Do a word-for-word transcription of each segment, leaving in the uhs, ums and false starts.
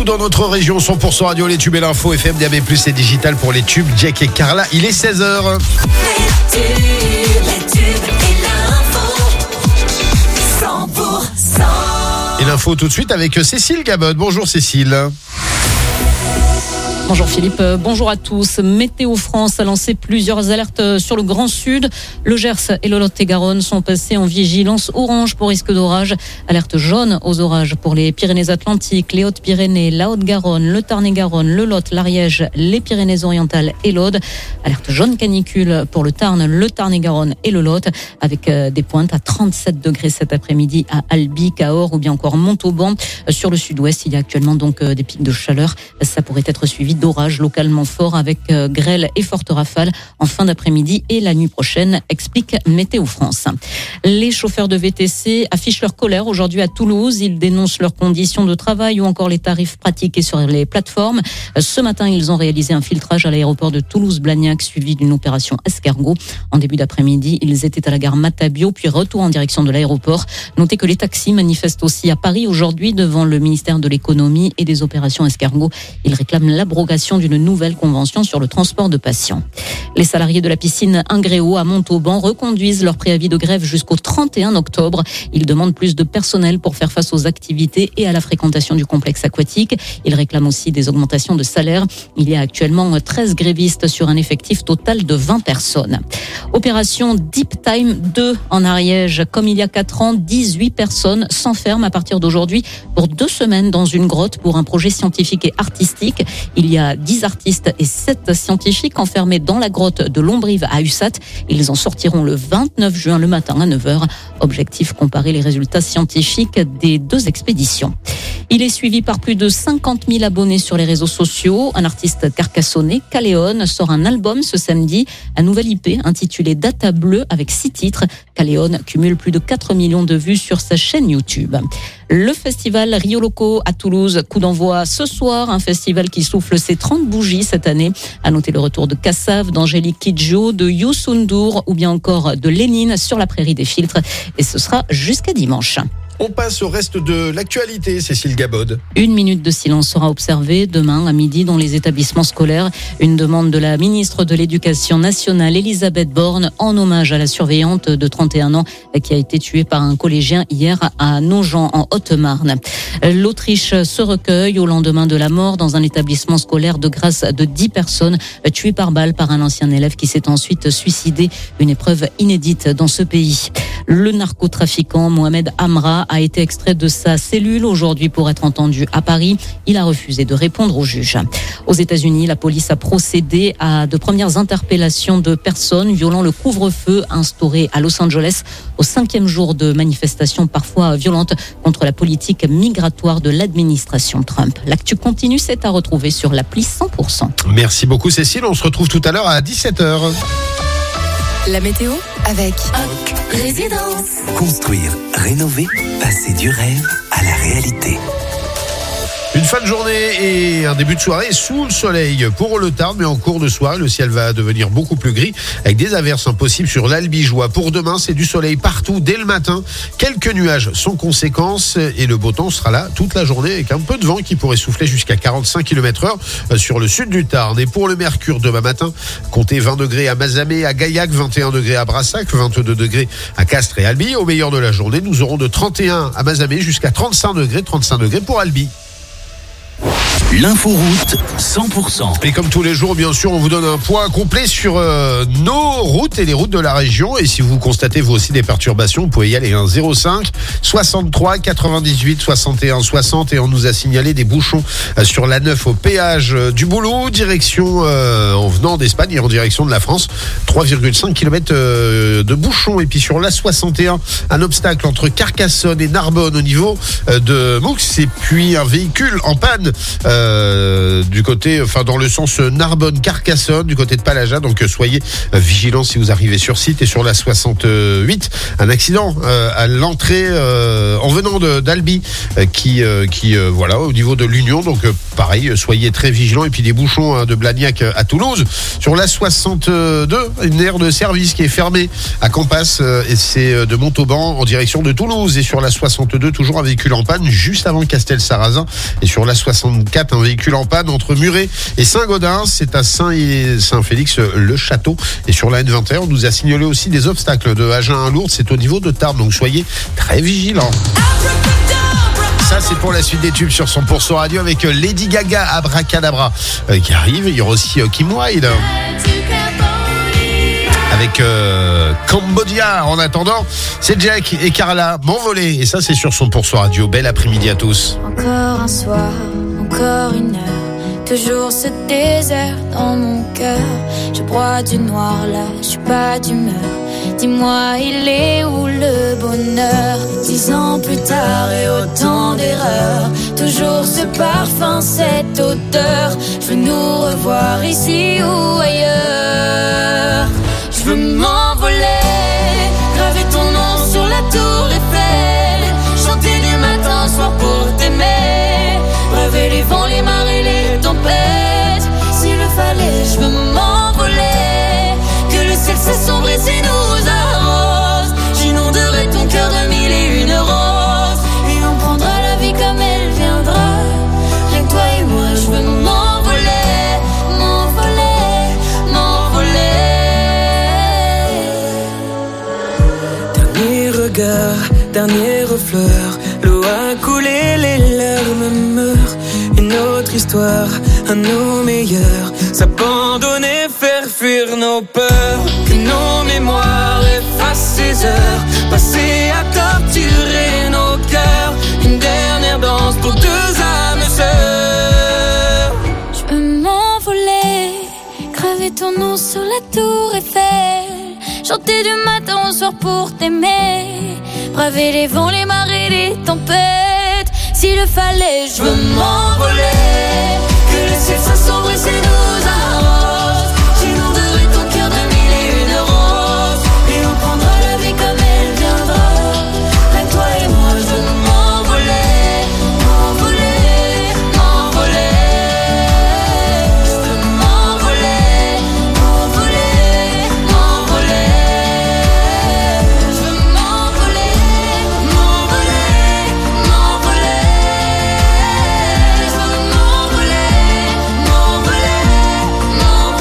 dans notre région. Cent pour cent radio, les tubes et l'info, F M, D A B plus, et digital pour les tubes. Jack et Carla, il est seize heures. Les tubes, les tubes et l'info, cent pour cent. Et l'info tout de suite avec Cécile Gabod. Bonjour Cécile. Bonjour Philippe, bonjour à tous. Météo France a lancé plusieurs alertes sur le Grand Sud. Le Gers et le Lot-et-Garonne sont passés en vigilance orange pour risque d'orage. Alerte jaune aux orages pour les Pyrénées-Atlantiques, les Hautes-Pyrénées, la Haute-Garonne, le Tarn-et-Garonne, le Lot, l'Ariège, les Pyrénées-Orientales et l'Aude. Alerte jaune canicule pour le Tarn, le Tarn-et-Garonne et le Lot, avec des pointes à trente-sept degrés cet après-midi à Albi, Cahors ou bien encore Montauban. Sur le sud-ouest, il y a actuellement donc des pics de chaleur. Ça pourrait être suivi d'orages localement forts avec euh, grêle et fortes rafales en fin d'après-midi et la nuit prochaine, explique Météo France. Les chauffeurs de V T C affichent leur colère aujourd'hui à Toulouse. Ils dénoncent leurs conditions de travail ou encore les tarifs pratiqués sur les plateformes. Ce matin, ils ont réalisé un filtrage à l'aéroport de Toulouse-Blagnac suivi d'une opération escargot. En début d'après-midi, ils étaient à la gare Matabio puis retour en direction de l'aéroport. Notez que les taxis manifestent aussi à Paris aujourd'hui devant le ministère de l'économie et des opérations escargot. Ils réclament l'abrogation d'une nouvelle convention sur le transport de patients. Les salariés de la piscine Ingréo à Montauban reconduisent leur préavis de grève jusqu'au trente et un octobre. Ils demandent plus de personnel pour faire face aux activités et à la fréquentation du complexe aquatique. Ils réclament aussi des augmentations de salaire. Il y a actuellement treize grévistes sur un effectif total de vingt personnes. Opération Deep Time deux en Ariège. Comme il y a quatre ans, dix-huit personnes s'enferment à partir d'aujourd'hui pour deux semaines dans une grotte pour un projet scientifique et artistique. Il y a dix artistes et sept scientifiques enfermés dans la grotte de Lombrive à Ussat. Ils en sortiront le vingt-neuf juin le matin à neuf heures. Objectif, comparer les résultats scientifiques des deux expéditions. Il est suivi par plus de cinquante mille abonnés sur les réseaux sociaux. Un artiste carcassonnais, Caléon, sort un album ce samedi. Un nouvel I P intitulé Data Bleu avec six titres. Caléon cumule plus de quatre millions de vues sur sa chaîne YouTube. Le festival Rio Loco à Toulouse, coup d'envoi ce soir. Un festival qui souffle ses trente bougies cette année. À noter le retour de Kassav, d'Angélique Kidjo, de Youssou N'Dour ou bien encore de Lénine sur la prairie des filtres. Et ce sera jusqu'à dimanche. On passe au reste de l'actualité, Cécile Gabod. Une minute de silence sera observée demain à midi dans les établissements scolaires. Une demande de la ministre de l'Éducation nationale, Elisabeth Borne, en hommage à la surveillante de trente et un ans qui a été tuée par un collégien hier à Nogent, en Haute-Marne. L'Autriche se recueille au lendemain de la mort dans un établissement scolaire de Grasse de dix personnes tuées par balle par un ancien élève qui s'est ensuite suicidé. Une épreuve inédite dans ce pays. Le narcotrafiquant Mohamed Amra a été extrait de sa cellule aujourd'hui pour être entendu à Paris. Il a refusé de répondre au juge. Aux États-Unis, la police a procédé à de premières interpellations de personnes violant le couvre-feu instauré à Los Angeles au cinquième jour de manifestations parfois violentes contre la politique migratoire de l'administration Trump. L'actu continue, c'est à retrouver sur l'appli cent pour cent. Merci beaucoup Cécile, on se retrouve tout à l'heure à dix-sept heures. La météo avec Oc Résidence. Construire, rénover, passer du rêve à la réalité. Une fin de journée et un début de soirée sous le soleil pour le Tarn, mais en cours de soirée, le ciel va devenir beaucoup plus gris avec des averses impossibles sur l'Albigeois. Pour demain, c'est du soleil partout dès le matin. Quelques nuages sans conséquence et le beau temps sera là toute la journée avec un peu de vent qui pourrait souffler jusqu'à quarante-cinq kilomètres heure sur le sud du Tarn. Et pour le mercure demain matin, comptez vingt degrés à Mazamet, à Gaillac, vingt et un degrés à Brassac, vingt-deux degrés à Castres et Albi. Au meilleur de la journée, nous aurons de trente et un à Mazamet jusqu'à trente-cinq degrés, trente-cinq degrés pour Albi. L'inforoute cent pour cent. Et comme tous les jours, bien sûr, on vous donne un point complet sur euh, nos routes et les routes de la région. Et si vous constatez vous aussi des perturbations, vous pouvez y aller. Hein, zéro cinq soixante-trois quatre-vingt-dix-huit soixante et un soixante. Et on nous a signalé des bouchons euh, sur la neuf au péage euh, du Boulot, direction euh, en venant d'Espagne et en direction de la France. trois virgule cinq kilomètres euh, de bouchons. Et puis sur la soixante et un, un obstacle entre Carcassonne et Narbonne au niveau euh, de Moux. Et puis un véhicule en panne euh, euh, du côté, enfin dans le sens Narbonne-Carcassonne, du côté de Palaja. Donc euh, soyez euh, vigilants si vous arrivez sur site. Et sur la soixante-huit, un accident euh, à l'entrée euh, en venant de, d'Albi euh, qui, euh, qui euh, voilà, au niveau de l'Union. Donc euh, pareil, soyez très vigilants. Et puis des bouchons hein, de Blagnac à Toulouse. Sur la soixante-deux, une aire de service qui est fermée à Campas euh, et c'est de Montauban en direction de Toulouse. Et sur la soixante-deux, toujours un véhicule en panne juste avant Castel-Sarrazin. Et sur la soixante-quatre, un véhicule en panne entre Muret et Saint-Gaudens. C'est à Saint-Félix-le-Château. Et sur la N vingt et un, on nous a signalé aussi des obstacles de Agen à Lourdes. C'est au niveau de Tarbes. Donc soyez très vigilants. Ça, c'est pour la suite des tubes sur cent pour cent Radio avec Lady Gaga, Abracadabra, euh, qui arrive. Il y aura aussi euh, Kim Wilde avec euh, Cambodia. En attendant, c'est Jack et Carla, M'envoler. Et ça, c'est sur cent pour cent Radio. Bel après-midi à tous. Encore un soir, encore une heure, toujours ce désert dans mon cœur. Je broie du noir là, je suis pas d'humeur. Dis-moi, il est où le bonheur? Dix ans plus tard et autant d'erreurs, toujours ce parfum, cette odeur. Je veux nous revoir ici ou ailleurs. Je veux m'envoler, graver ton nom sur la tour Eiffel, chanter du matin au soir pour t'aimer, braver les vents, les marées, les tempêtes. S'il le fallait, je veux m'envoler, que le ciel s'assombrit et nous arrose. J'inonderai ton cœur de mille et une roses, et on prendra la vie comme elle viendra. Rien que toi et moi, je veux m'envoler, m'envoler, m'envoler. Dernier regard, dernière fleur, l'eau a coulé, les larmes meurent. Une autre histoire, à nos meilleurs, s'abandonner, faire fuir nos peurs. Que nos mémoires effacent ces heures passées à torturer nos cœurs. Une dernière danse pour deux âmes sœurs. Je veux m'envoler, graver ton nom sur la tour Eiffel, chanter du matin au soir pour t'aimer, braver les vents, les marées, les tempêtes. S'il le fallait, je veux m'envoler, que le ciel s'assombrisse et nous arrose. J'inonderai ton cœur de mille et une roses, et on prendra la vie comme elle viendra. Avec toi et moi, je veux m'envoler, m'envoler, m'envoler. Je veux m'envoler, m'envoler, m'envoler. Je veux m'envoler, m'envoler, m'envoler. Je veux m'envoler, m'envoler, m'envoler.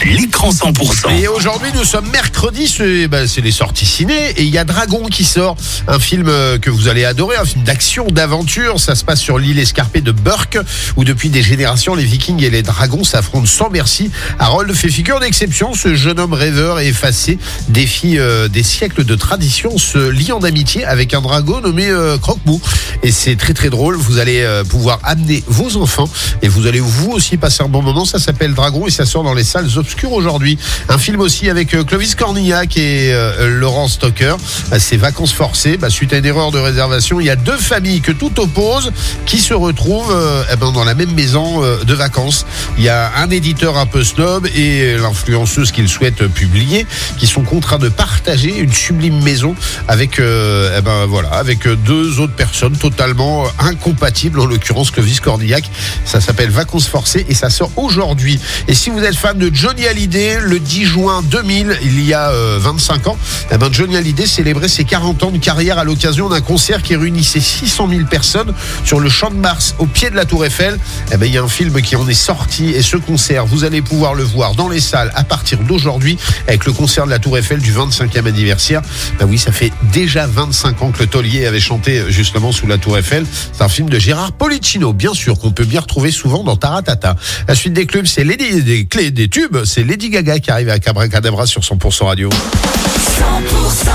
l'écran cent pour cent. Et aujourd'hui, nous sommes mercredi, c'est, bah, c'est les sorties ciné. Et il y a Dragon qui sort, un film que vous allez adorer, un film d'action, d'aventure. Ça se passe sur l'île escarpée de Burke, où depuis des générations, les Vikings et les dragons s'affrontent sans merci. Harold fait figure d'exception. Ce jeune homme rêveur et effacé défie euh, des siècles de tradition, se liant d'amitié avec un dragon nommé euh, Croque-Mou. Et c'est très très drôle. Vous allez euh, pouvoir amener vos enfants et vous allez vous aussi passer un bon moment. Ça s'appelle Dragon et ça sort dans les salles obscures aujourd'hui. Un film aussi avec euh, Clovis Cornillac et euh, Laurent Stocker. Euh, c'est Vacances forcées. Bah, suite à une erreur de réservation, il y a deux familles que tout oppose qui se retrouvent euh, eh ben, dans la même maison euh, de vacances. Il y a un éditeur un peu snob et l'influenceuse qu'il souhaite publier qui sont contraints de partager une sublime maison avec euh, eh ben, voilà, avec deux autres personnes totalement incompatibles, en l'occurrence Clovis Cornillac. Ça s'appelle Vacances forcées et ça sort aujourd'hui. Et si vous êtes fan de Johnny Hallyday, le dix juin deux mille, il y a euh, vingt-cinq ans, eh ben Johnny Hallyday célébrait ses quarante ans de carrière à l'occasion d'un concert qui réunissait six cent mille personnes sur le Champ de Mars au pied de la Tour Eiffel. Eh ben il y a un film qui en est sorti et ce concert, vous allez pouvoir le voir dans les salles à partir d'aujourd'hui avec le concert de la Tour Eiffel du vingt-cinquième anniversaire. Ben oui, ça fait déjà vingt-cinq ans que le taulier avait chanté justement sous la Tour Eiffel. C'est un film de Gérard Policino, bien sûr, qu'on peut bien retrouver souvent dans Taratata. La suite des clubs, c'est Lady, des clés des tubes, c'est Lady Gaga qui arrive à Cabracadabra sur cent pour cent Radio. cent pour cent.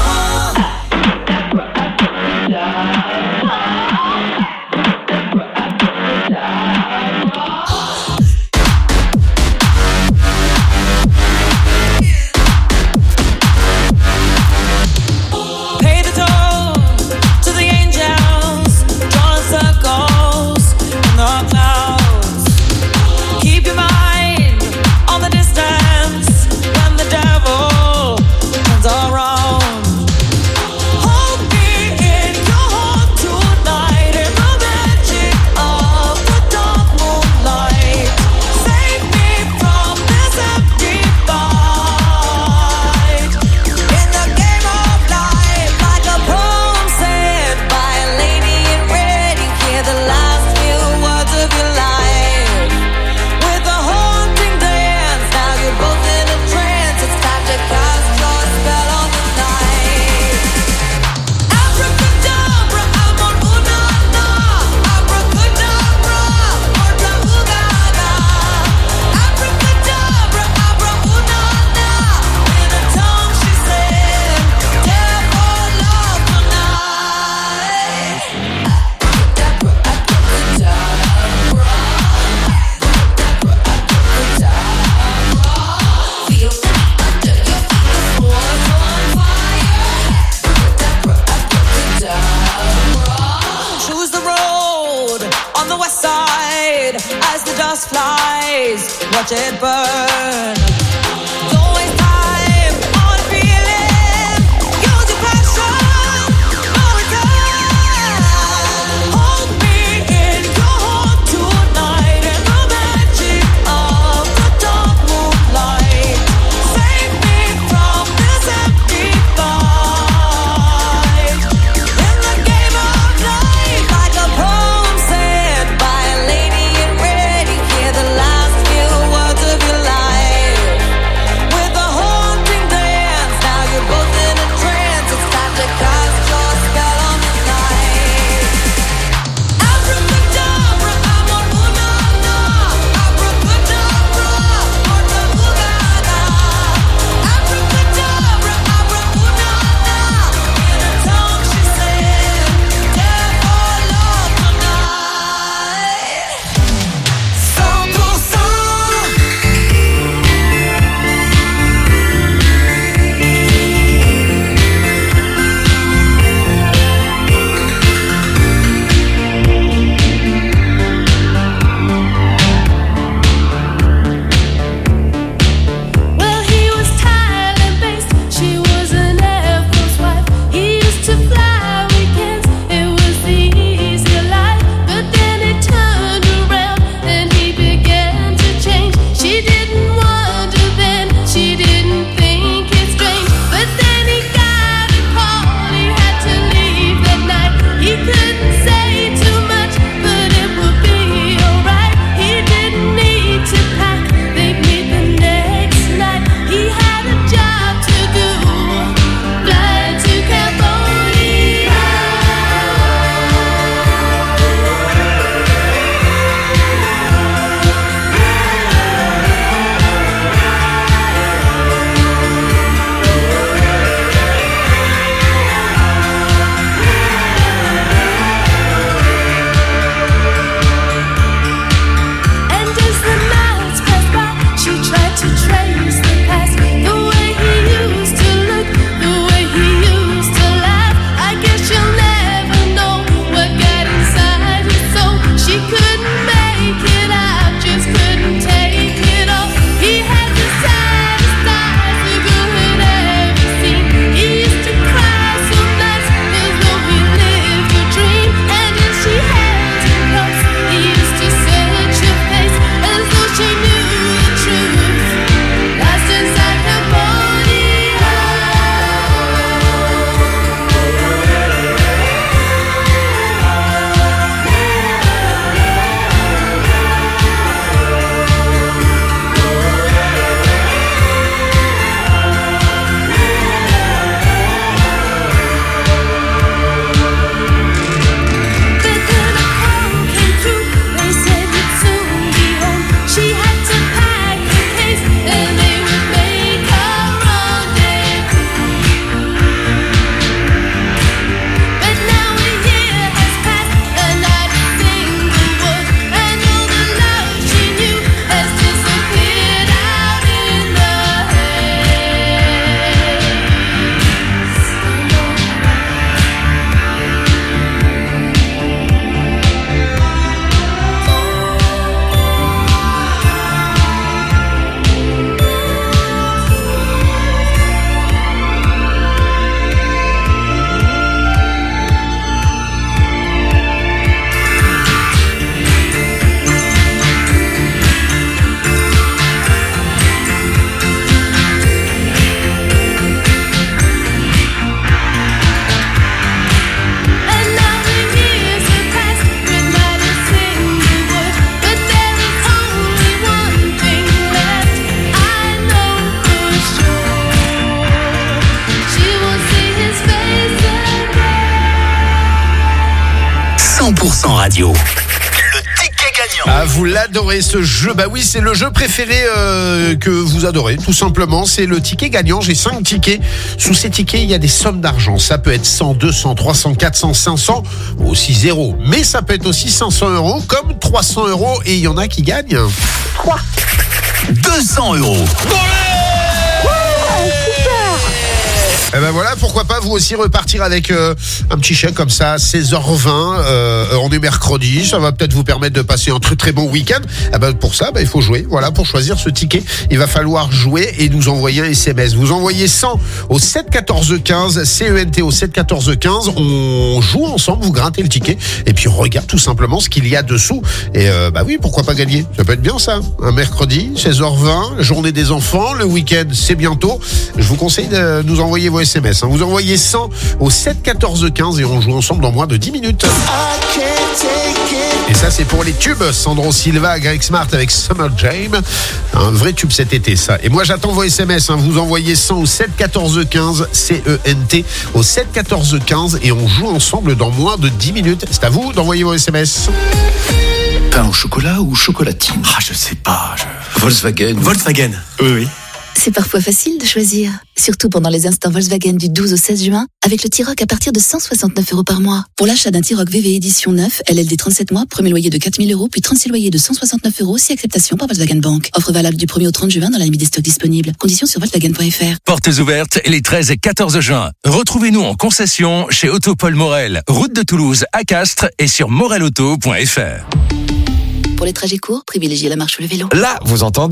Watch it burn. Don't waste time on feeling. Use your passion. No return. Hold me in your heart tonight in the magic of the dark moonlight. Save me from this empty fight. In the game of life, like a poem said by a lady in red. You hear the last few words of your life. radio. Ah, vous l'adorez ce jeu. Bah oui, c'est le jeu préféré euh, que vous adorez, tout simplement. C'est le ticket gagnant. J'ai cinq tickets. Sous ces tickets, il y a des sommes d'argent. Ça peut être cent, deux cents, trois cents, quatre cents, cinq cents, ou aussi zéro. Mais ça peut être aussi cinq cents euros, comme trois cents euros. Et il y en a qui gagnent trois. deux cents euros. Eh ben voilà, pourquoi pas vous aussi repartir avec euh, un petit chèque comme ça, seize heures vingt, euh, on est mercredi, ça va peut-être vous permettre de passer un très très bon week-end. Eh ben pour ça, ben, il faut jouer. Voilà, pour choisir ce ticket, il va falloir jouer et nous envoyer un S M S. Vous envoyez cent au sept quatorze quinze, C E N T au sept quatorze quinze, on joue ensemble, vous grattez le ticket et puis on regarde tout simplement ce qu'il y a dessous. Et euh, bah oui, pourquoi pas gagner? Ça peut être bien ça, un mercredi, seize heures vingt, journée des enfants, le week-end c'est bientôt. Je vous conseille de nous envoyer vos S M S. Vous envoyez cent au sept quatorze quinze et on joue ensemble dans moins de dix minutes. Et ça, c'est pour les tubes. Sandro Silva, Greg Smart avec Summer Jam. Un vrai tube cet été, ça. Et moi, j'attends vos S M S. Hein. Vous envoyez cent au sept quatorze quinze, C E N T, au sept quatorze quinze et on joue ensemble dans moins de dix minutes. C'est à vous d'envoyer vos S M S. Pain au chocolat ou chocolatine? Ah, je sais pas. Je... Volkswagen. Volkswagen. Oui, oui. C'est parfois facile de choisir, surtout pendant les instants Volkswagen du douze au seize juin, avec le T-Roc à partir de cent soixante-neuf euros par mois. Pour l'achat d'un T-Roc V V édition neuf, L L D trente-sept mois, premier loyer de quatre mille euros, puis trente-six loyers de cent soixante-neuf euros, si acceptation par Volkswagen Bank. Offre valable du premier au trente juin dans la limite des stocks disponibles. Conditions sur Volkswagen point F R. Portes ouvertes les treize et quatorze juin. Retrouvez-nous en concession chez Auto Paul Morel, route de Toulouse à Castres et sur morel auto point F R. Pour les trajets courts, privilégiez la marche ou le vélo. Là, vous entendez ?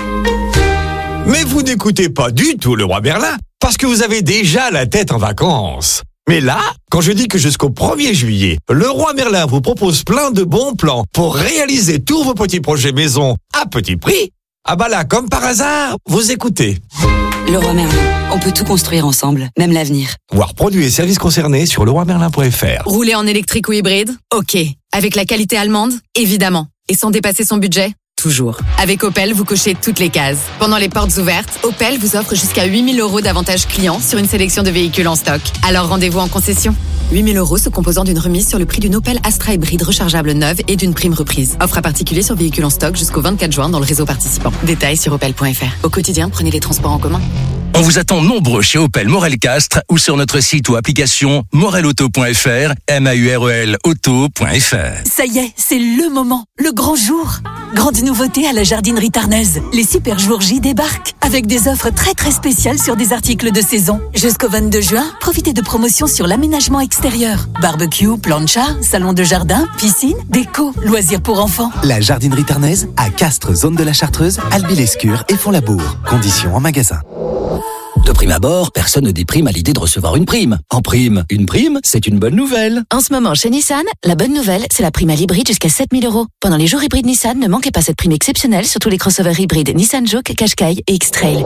Mais vous n'écoutez pas du tout le roi Merlin, parce que vous avez déjà la tête en vacances. Mais là, quand je dis que jusqu'au premier juillet, le roi Merlin vous propose plein de bons plans pour réaliser tous vos petits projets maison à petit prix, ah bah là, comme par hasard, vous écoutez. Le roi Merlin, on peut tout construire ensemble, même l'avenir. Voir produits et services concernés sur le roi merlin point F R. Rouler en électrique ou hybride? Ok. Avec la qualité allemande? Évidemment. Et sans dépasser son budget? Toujours. Avec Opel, vous cochez toutes les cases. Pendant les portes ouvertes, Opel vous offre jusqu'à huit mille euros d'avantages clients sur une sélection de véhicules en stock. Alors rendez-vous en concession. huit mille euros se composant d'une remise sur le prix d'une Opel Astra hybride rechargeable neuve et d'une prime reprise. Offre à particulier sur véhicules en stock jusqu'au vingt-quatre juin dans le réseau participant. Détails sur opel point F R. Au quotidien, prenez les transports en commun. On vous attend nombreux chez Opel Morel Castres ou sur notre site ou application morel auto point F R, M A U R E L auto point F R. Ça y est, c'est le moment, le grand jour. Grande nouveauté à la jardinerie tarnaise. Les super jours J débarquent avec des offres très très spéciales sur des articles de saison. Jusqu'au vingt-deux juin, profitez de promotions sur l'aménagement extérieur. Barbecue, plancha, salon de jardin, piscine, déco, loisirs pour enfants. La jardinerie tarnaise à Castres, zone de la Chartreuse, Albi-l'Escure et Font-Labour. Conditions en magasin. De prime abord, personne ne déprime à l'idée de recevoir une prime. En prime, une prime, c'est une bonne nouvelle. En ce moment, chez Nissan, la bonne nouvelle, c'est la prime à l'hybride jusqu'à sept mille euros. Pendant les jours hybrides Nissan, ne manquez pas cette prime exceptionnelle sur tous les crossovers hybrides Nissan Juke, Qashqai et X-Trail.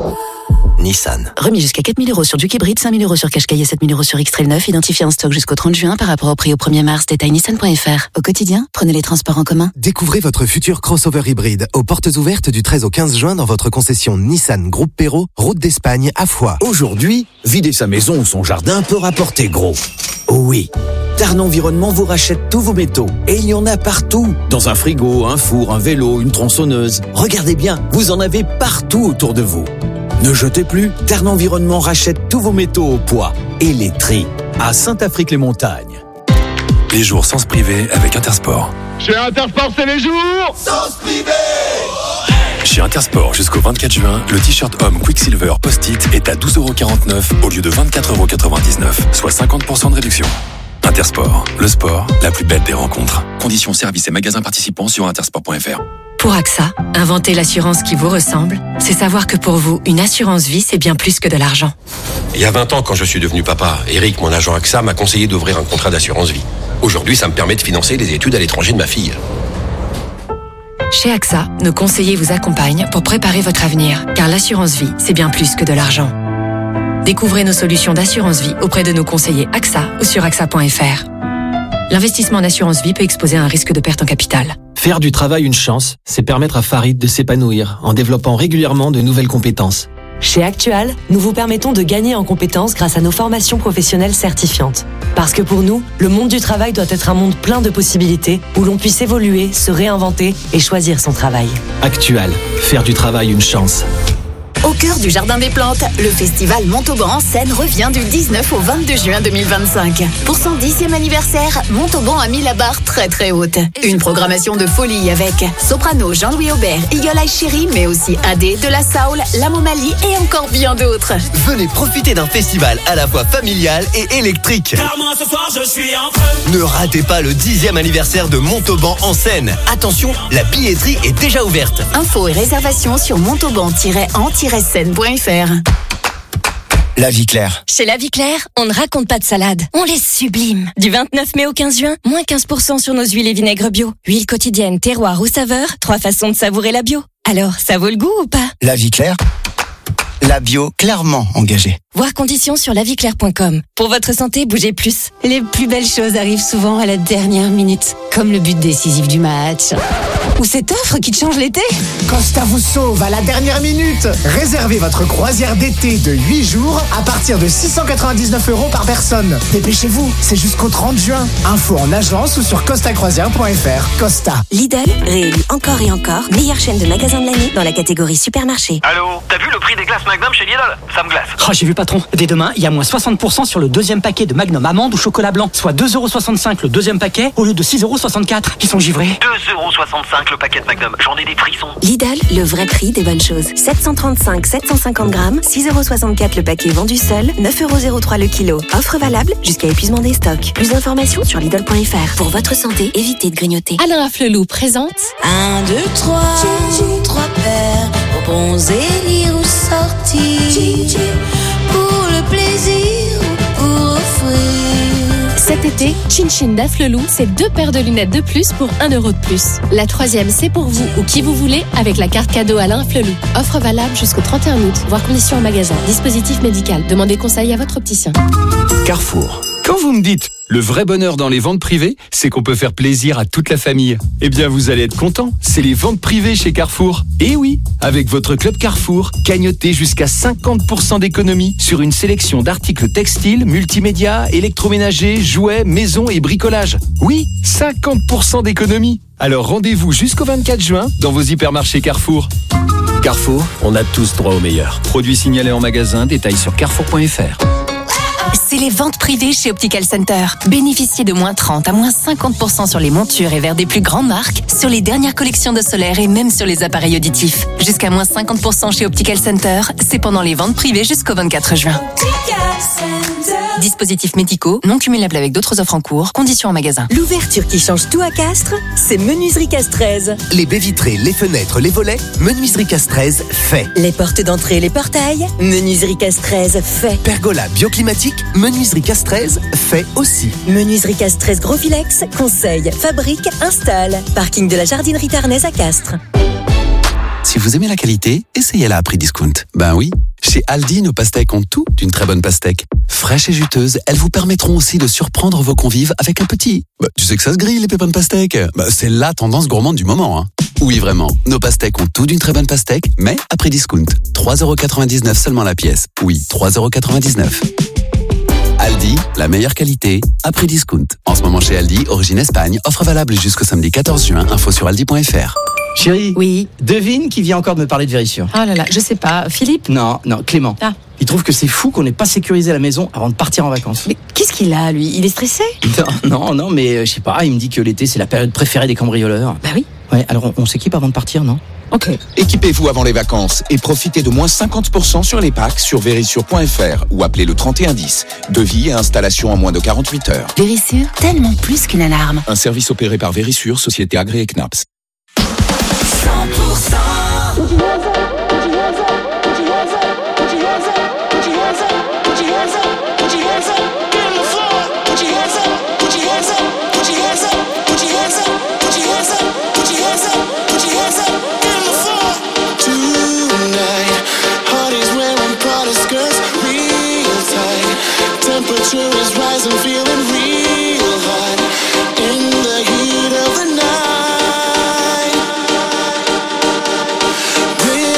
Nissan. Remis jusqu'à quatre mille euros sur Juke hybride, cinq mille euros sur Qashqai et sept mille euros sur X-Trail neuf, identifié en stock jusqu'au trente juin par rapport au prix au premier mars. Détail nissan point F R. Au quotidien, prenez les transports en commun. Découvrez votre futur crossover hybride aux portes ouvertes du treize au quinze juin dans votre concession Nissan Groupe Perrault, route d'Espagne à Foix. Aujourd'hui, vider sa maison ou son jardin peut rapporter gros. Oh oui, Tarn Environnement vous rachète tous vos métaux. Et il y en a partout. Dans un frigo, un four, un vélo, une tronçonneuse. Regardez bien, vous en avez partout autour de vous. Ne jetez plus, Tarn Environnement rachète tous vos métaux au poids et les trie à Saint-Afrique-les-Montagnes. Les jours sens privé avec Intersport. Chez Intersport, c'est les jours sens privé. Chez Intersport, jusqu'au vingt-quatre juin, le t-shirt homme Quicksilver Post-it est à douze euros quarante-neuf au lieu de vingt-quatre euros quatre-vingt-dix-neuf, soit cinquante pour cent de réduction. Intersport, le sport, la plus belle des rencontres. Conditions, services et magasins participants sur intersport point F R. Pour AXA, inventer l'assurance qui vous ressemble, c'est savoir que pour vous, une assurance vie, c'est bien plus que de l'argent. Il y a vingt ans, quand je suis devenu papa, Eric, mon agent AXA, m'a conseillé d'ouvrir un contrat d'assurance vie. Aujourd'hui, ça me permet de financer les études à l'étranger de ma fille. Chez AXA, nos conseillers vous accompagnent pour préparer votre avenir, car l'assurance vie, c'est bien plus que de l'argent. Découvrez nos solutions d'assurance vie auprès de nos conseillers AXA ou sur axa point F R. L'investissement en assurance vie peut exposer à un risque de perte en capital. Faire du travail une chance, c'est permettre à Farid de s'épanouir en développant régulièrement de nouvelles compétences. Chez Actual, nous vous permettons de gagner en compétences grâce à nos formations professionnelles certifiantes. Parce que pour nous, le monde du travail doit être un monde plein de possibilités où l'on puisse évoluer, se réinventer et choisir son travail. Actual, faire du travail une chance. Au cœur du Jardin des Plantes, le festival Montauban en Seine revient du dix-neuf au vingt-deux juin deux mille vingt-cinq. Pour son dixième anniversaire, Montauban a mis la barre très très haute. Une programmation de folie avec Soprano, Jean-Louis Aubert, Eagle Eye Cherry, mais aussi A D, De La Soul, La Momalie et encore bien d'autres. Venez profiter d'un festival à la fois familial et électrique. Car moi ce soir je suis en feu. Ne ratez pas le dixième anniversaire de Montauban en Seine. Attention, la billetterie est déjà ouverte. Infos et réservations sur montauban tiret en tiret seine point f r. La vie claire. Chez La Vie Claire, on ne raconte pas de salade, on les sublime. Du vingt-neuf mai au quinze juin, moins quinze pour cent sur nos huiles et vinaigres bio. Huile quotidienne, terroir ou saveur, trois façons de savourer la bio. Alors, ça vaut le goût ou pas? La vie claire. La bio clairement engagée. Voir conditions sur la vie claire point com. Pour votre santé, bougez plus. Les plus belles choses arrivent souvent à la dernière minute, comme le but décisif du match. Ou cette offre qui te change l'été. Costa vous sauve à la dernière minute. Réservez votre croisière d'été de huit jours à partir de six cent quatre-vingt-dix-neuf euros par personne. Dépêchez-vous, c'est jusqu'au trente juin. Info en agence ou sur costa croisière point f r. Costa. Lidl, réélu encore et encore, meilleure chaîne de magasins de l'année dans la catégorie supermarché. Allô, t'as vu le prix des glaces Magnum chez Lidl? Ça me glace. Oh, j'ai vu patron. Dès demain, il y a moins soixante pour cent sur le deuxième paquet de Magnum amande ou chocolat blanc, soit deux euros soixante-cinq le deuxième paquet au lieu de six euros soixante-quatre. Qui sont givrés. deux euros soixante-cinq le paquet de Magnum. J'en ai des frissons. Lidl, le vrai prix des bonnes choses. sept cent trente-cinq sept cent cinquante grammes, six euros soixante-quatre le paquet vendu seul, neuf euros zéro trois le kilo. Offre valable jusqu'à épuisement des stocks. Plus d'informations sur Lidl point f r. Pour votre santé, évitez de grignoter. Alain Afflelou présente Un, deux, trois, trois paires, aux bons élire ou sortir, pour le plaisir ou pour offrir. cet été, Chin Chin d'Afflelou, c'est deux paires de lunettes de plus pour un euro de plus. La troisième, c'est pour vous ou qui vous voulez avec la carte cadeau Alain Afflelou. Offre valable jusqu'au trente et un août, voire conditions en magasin. Dispositif médical. Demandez conseil à votre opticien. Carrefour. Quand vous me dites le vrai bonheur dans les ventes privées, c'est qu'on peut faire plaisir à toute la famille. Eh bien, vous allez être content. C'est les ventes privées chez Carrefour. Et oui, avec votre club Carrefour, cagnotez jusqu'à cinquante pour cent d'économie sur une sélection d'articles textiles, multimédia, électroménagers, jouets, maison et bricolage. Oui, cinquante pour cent d'économie. Alors rendez-vous jusqu'au vingt-quatre juin dans vos hypermarchés Carrefour. Carrefour, on a tous droit au meilleur. Produits signalés en magasin, détails sur carrefour point f r. C'est les ventes privées chez Optical Center. Bénéficiez de moins trente à moins cinquante pour cent sur les montures et verres des plus grandes marques, sur les dernières collections de solaire et même sur les appareils auditifs. Jusqu'à moins cinquante pour cent chez Optical Center, c'est pendant les ventes privées jusqu'au vingt-quatre juin. Dispositifs médicaux, non cumulables avec d'autres offres en cours, conditions en magasin. L'ouverture qui change tout à Castres, c'est Menuiserie Castrez. Les baies vitrées, les fenêtres, les volets, Menuiserie Castrez fait. Les portes d'entrée et les portails, Menuiserie Castrez fait. Pergola bioclimatique, Menuiserie Castrez fait aussi. Menuiserie Castrez Gros Filex, conseil, fabrique, installe. Parking de la jardinerie Tarnaise à Castres. Si vous aimez la qualité, essayez-la à prix discount. Ben oui, chez Aldi, nos pastèques ont tout d'une très bonne pastèque. Fraîches et juteuses, elles vous permettront aussi de surprendre vos convives avec un petit... Bah, tu sais que ça se grille, les pépins de pastèque. Bah, c'est la tendance gourmande du moment, hein. Oui, vraiment, nos pastèques ont tout d'une très bonne pastèque, mais à prix discount. trois euros quatre-vingt-dix-neuf seulement la pièce. Oui, trois euros quatre-vingt-dix-neuf. Aldi, la meilleure qualité, à prix discount. En ce moment chez Aldi, origine Espagne, offre valable jusqu'au samedi quatorze juin, info sur aldi point f r. Chérie, oui. Devine qui vient encore de me parler de Vérissure. Oh là là, je sais pas. Philippe? Non, non, Clément. Ah. Il trouve que c'est fou qu'on n'ait pas sécurisé la maison avant de partir en vacances. Mais qu'est-ce qu'il a, lui? Il est stressé? Non, non, non, mais euh, je sais pas, il me dit que l'été, c'est la période préférée des cambrioleurs. Bah oui. Ouais, alors on, on s'équipe avant de partir, non? Ok. Équipez-vous avant les vacances et profitez de moins cinquante pour cent sur les packs sur vérissure point f r ou appelez le trente et un dix. Devis et installation en moins de quarante-huit heures. Vérissure, tellement plus qu'une alarme. Un service opéré par Vérissure, société agréée C N A P S. cent pour cent. Temperature is rising, feeling real hot in the heat of the night.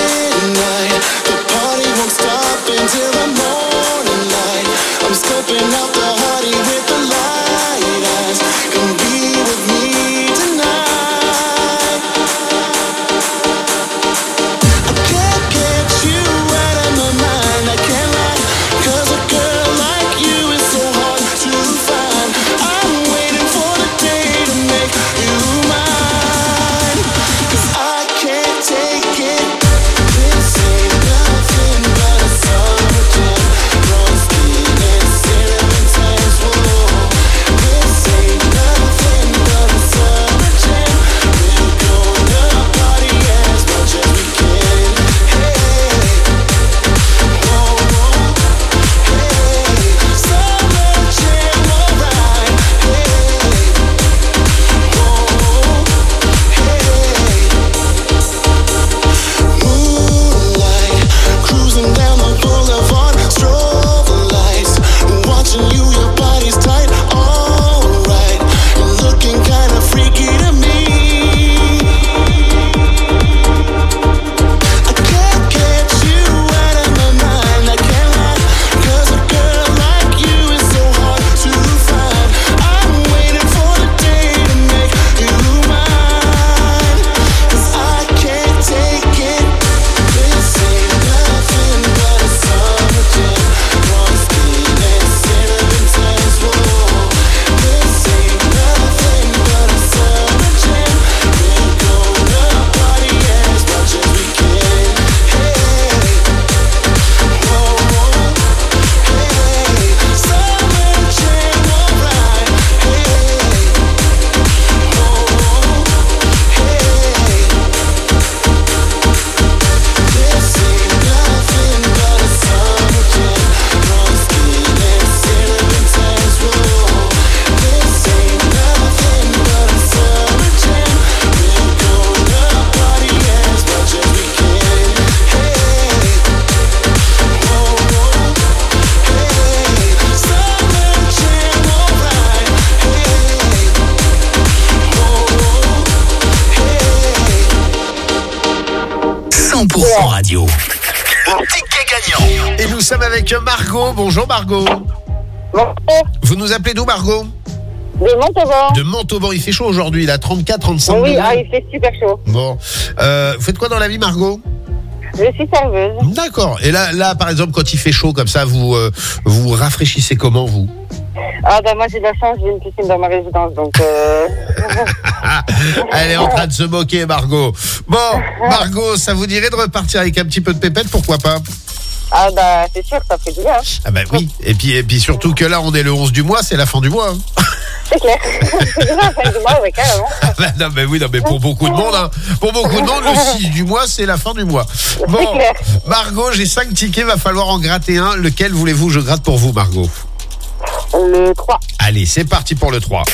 cent pour cent radio. Le ticket gagnant. Et nous sommes avec Margot. Bonjour Margot. Bonjour. Vous nous appelez d'où Margot? De Montauban. De Montauban. Il fait chaud aujourd'hui, là, trente-quatre, trente-cinq Oui, degrés. ah, il fait super chaud. Bon. Euh, vous faites quoi dans la vie Margot? Je suis serveuse. D'accord. Et là, là, par exemple, quand il fait chaud comme ça, vous euh, vous rafraîchissez comment, vous? Ah bah moi j'ai de la chance, j'ai une piscine dans ma résidence, donc euh... Elle est en train de se moquer, Margot. Bon, Margot, ça vous dirait de repartir avec un petit peu de pépette, pourquoi pas? Ah bah c'est sûr, ça fait du bien. Ah bah oui, et puis, et puis surtout que là, on est le onze du mois, c'est la fin du mois. Hein. C'est clair. C'est déjà la fin du mois, oui, carrément. Ah bah non, mais oui, non, mais pour beaucoup de monde, hein. Pour beaucoup de monde, le six du mois, c'est la fin du mois. Bon, Margot, j'ai cinq tickets, va falloir en gratter un. Lequel voulez-vous que je gratte pour vous, Margot? Le trois. Allez, c'est parti pour le trois.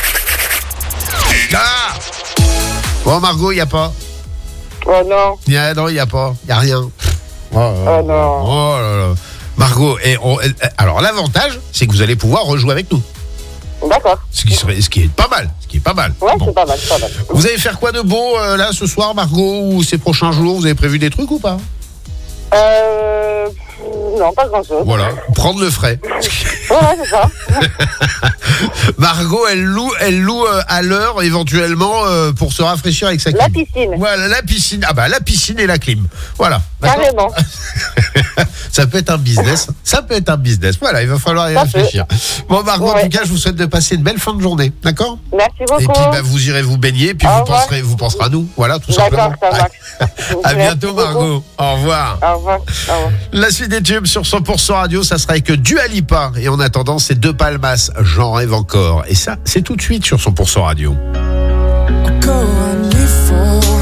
Ah bon, Margot, il n'y a pas. Oh non. Y a, non, il n'y a pas. Il n'y a rien. Oh, oh non. Oh là là. Margot, et on, alors l'avantage, c'est que vous allez pouvoir rejouer avec nous. D'accord. Ce qui, serait, ce qui est pas mal. Ce qui est pas mal. Ouais, bon. c'est pas mal, c'est pas mal. Vous allez faire quoi de beau euh, là ce soir, Margot, ou ces prochains jours? Vous avez prévu des trucs ou pas? Euh... Non, pas grand-chose. Voilà, prendre le frais. Voilà, c'est ça. Margot, elle loue, elle loue euh, à l'heure éventuellement euh, pour se rafraîchir avec sa clim. La piscine. Voilà, la piscine. Ah bah la piscine et la clim. Voilà. Carrément. Ça peut être un business. Ça peut être un business. Voilà, il va falloir y ça réfléchir. Peut. Bon, Margot, ouais. en tout cas, je vous souhaite de passer une belle fin de journée. D'accord? Merci beaucoup. Et puis, bah, vous irez vous baigner, puis vous penserez, vous penserez à nous. Voilà, tout simplement. D'accord, ça marche. À bientôt, Margot. Au revoir. Au revoir. Au revoir. La suite des tubes sur cent pour cent radio, ça sera avec Dua Lipa. Et en attendant, c'est De Palmas. J'en rêve encore. Et ça, c'est tout de suite sur cent pour cent radio. Encore un effort.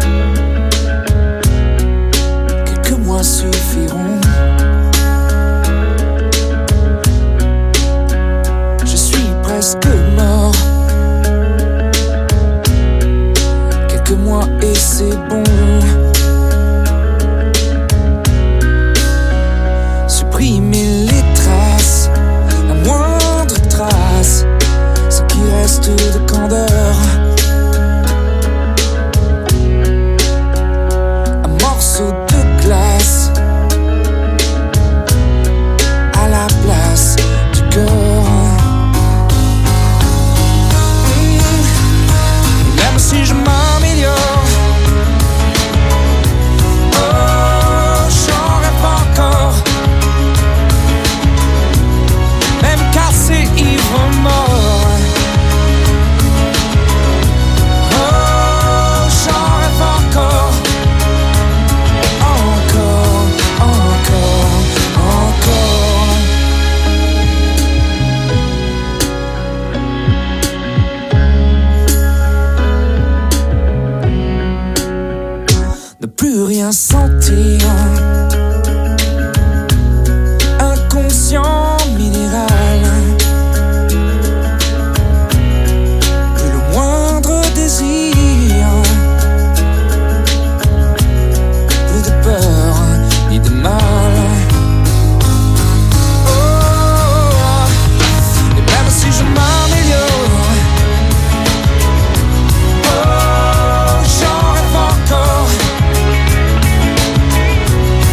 Quelques mois suffiront. Je suis presque mort. Quelques mois et c'est bon. Supprimer les traces, la moindre trace, ce qui reste de candeur. Un morceau de glace à la place du cœur. Mmh. Même si je m'améliore, oh, j'en rêve encore. Même cassé, ivre, mort. Oh, j'en rêve encore. Encore, encore, encore. Ne plus rien sentir. Inconscient minéral. Plus le moindre désir. Plus de peur ni de mal. Oh, et même si je m'améliore, oh, j'en rêve encore.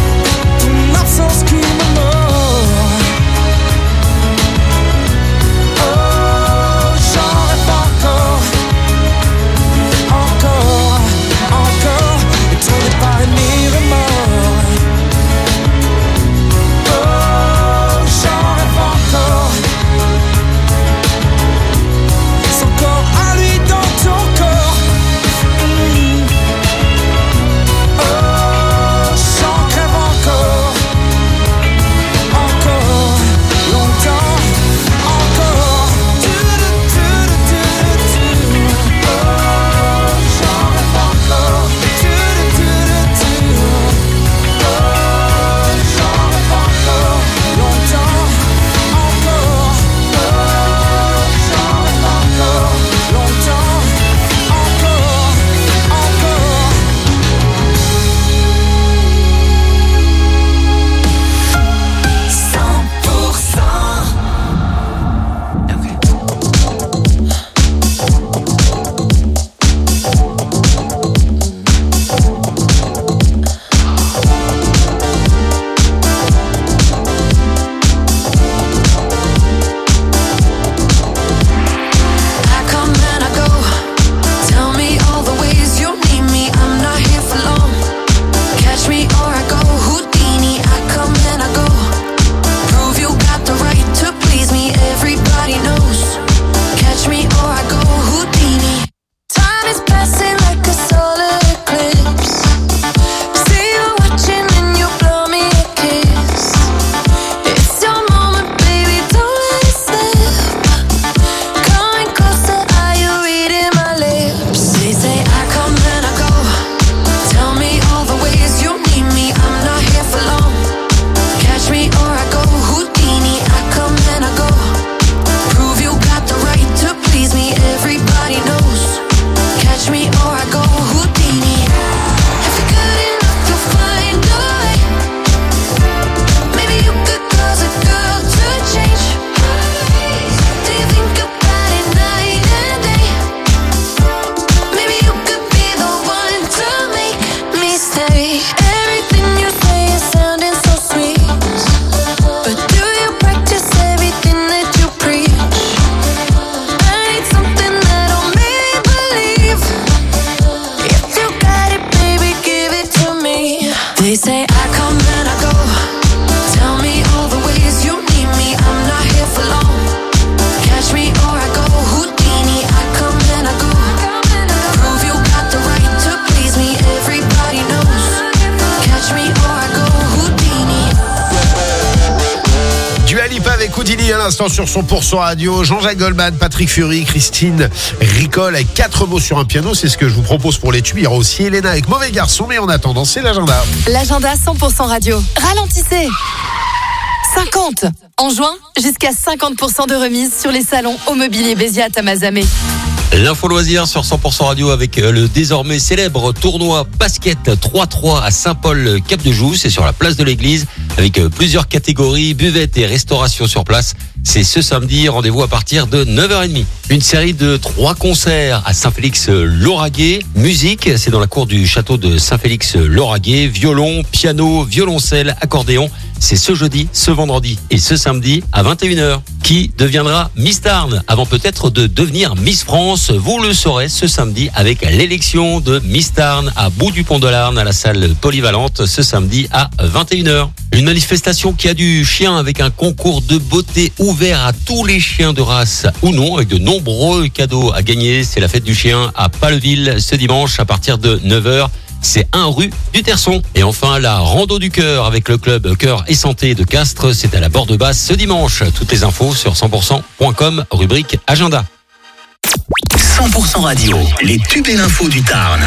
instant sur cent pour cent Radio, Jean-Jacques Goldman, Patrick Fury, Christine Ricole avec quatre mots sur un piano. C'est ce que je vous propose pour les tubes. Il y aura aussi Elena avec Mauvais Garçon. Mais en attendant, c'est l'agenda. L'agenda cent pour cent Radio. Ralentissez. cinquante. En juin, jusqu'à cinquante pour cent de remise sur les salons au mobilier Béziat à Mazamet. L'info loisir sur cent pour cent Radio avec le désormais célèbre tournoi basket trois trois à Saint-Paul-Cap-de-Joux. C'est sur la place de l'église avec plusieurs catégories, buvettes et restauration sur place. C'est ce samedi, rendez-vous à partir de neuf heures trente. Une série de trois concerts à Saint-Félix-Lauragais. Musique, c'est dans la cour du château de Saint-Félix-Lauragais. Violon, piano, violoncelle, accordéon. C'est ce jeudi, ce vendredi et ce samedi à vingt et une heures. Qui deviendra Miss Tarn avant peut-être de devenir Miss France? Vous le saurez ce samedi avec l'élection de Miss Tarn à Bout du Pont de l'Arne à la salle polyvalente ce samedi à vingt et une heures. Une manifestation qui a du chien avec un concours de beauté ouvert à tous les chiens de race ou non avec de nombreux cadeaux à gagner. C'est la fête du chien à Paleville ce dimanche à partir de neuf heures. C'est un rue du Terçon. Et enfin, la rando du cœur avec le club Cœur et Santé de Castres. C'est à la Borde-Basse ce dimanche. Toutes les infos sur cent pour cent point com, rubrique agenda. cent pour cent Radio, les tubes et l'info du Tarn.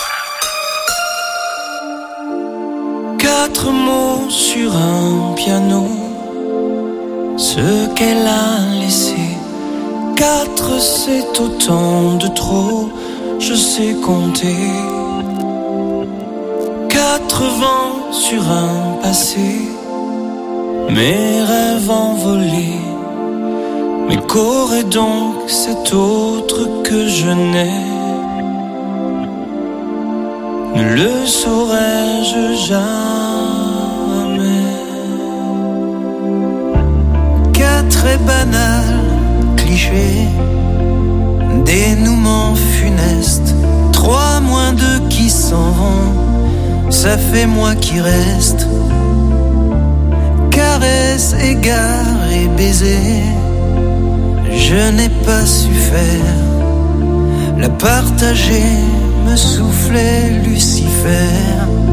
Quatre mots sur un piano, ce qu'elle a laissé. Quatre, c'est autant de trop, je sais compter. Quatre vents sur un passé, mes rêves envolés. Mais qu'aurait donc cet autre que je n'ai? Ne le saurais-je jamais. Quatre est banal, cliché, dénouement funeste. Trois moins deux qui s'en vont, ça fait moi qui reste. Caresse, égard et baiser, je n'ai pas su faire. La partager me soufflait Lucifer.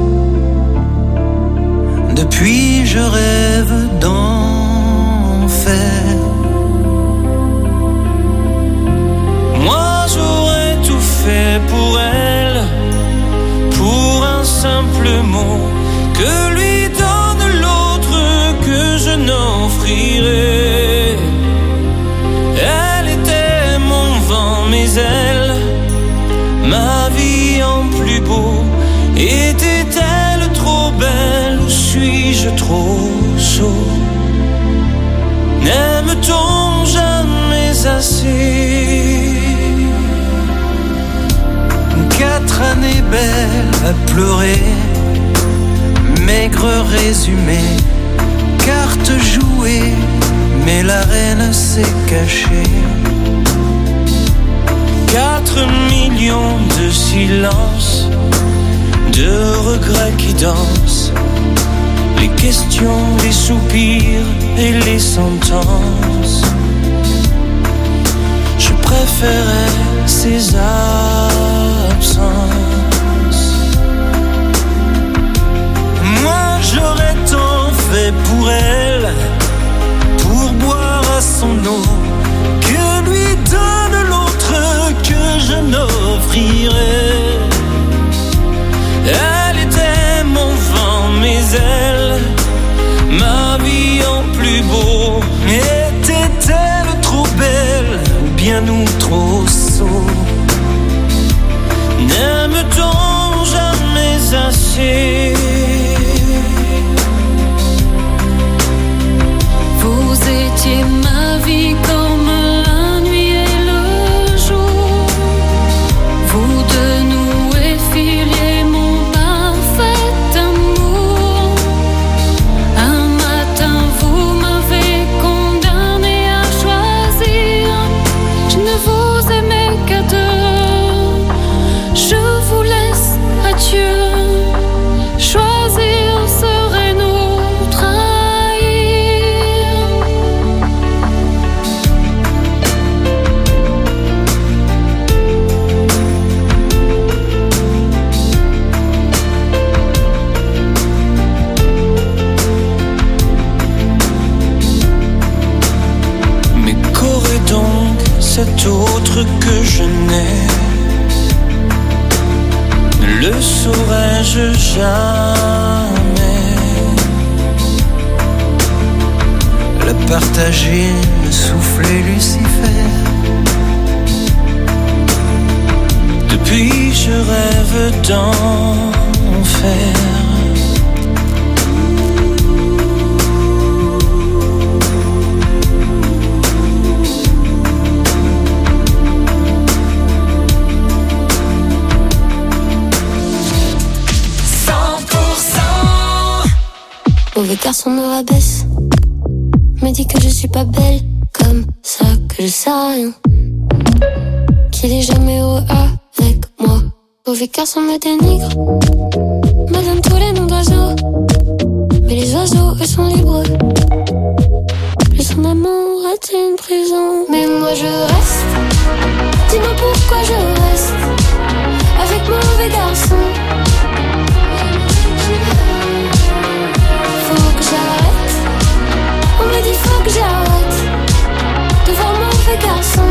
Depuis je rêve d'enfer. Moi j'aurais tout fait pour elle, pour un simple mot que lui donne l'autre que je n'offrirai. Elle était mon vent, mes ailes, ma vie en plus beau. Était-elle trop belle ou suis-je trop sot? N'aime-t-on jamais assez? Quatre années belles à pleurer, maigre résumé, carte jouée, mais la reine s'est cachée. Quatre millions de silences, de regrets qui dansent, les questions, les soupirs et les sentences. Je préférais ces absences. Moi j'aurais tant fait pour elle, pour boire à son eau, que lui donne l'autre que je n'offrirai. Elle était mon vent, mes ailes, ma vie en plus beau. Était-elle trop belle ou bien nous trop sot? saurais-je jamais le partager, me souffler Lucifer. Depuis je rêve d'enfer. Mauvais garçon me rabaisse, me dit que je suis pas belle, comme ça que je sais rien, qu'il est jamais heureux avec moi. Mauvais garçon me dénigre, me donne tous les noms d'oiseaux, mais les oiseaux eux sont libres. Plus son amour est une prison, mais moi je reste. Dis-moi pourquoi je reste avec mon mauvais garçon. On me dit faut que j'arrête de voir mon mauvais garçon.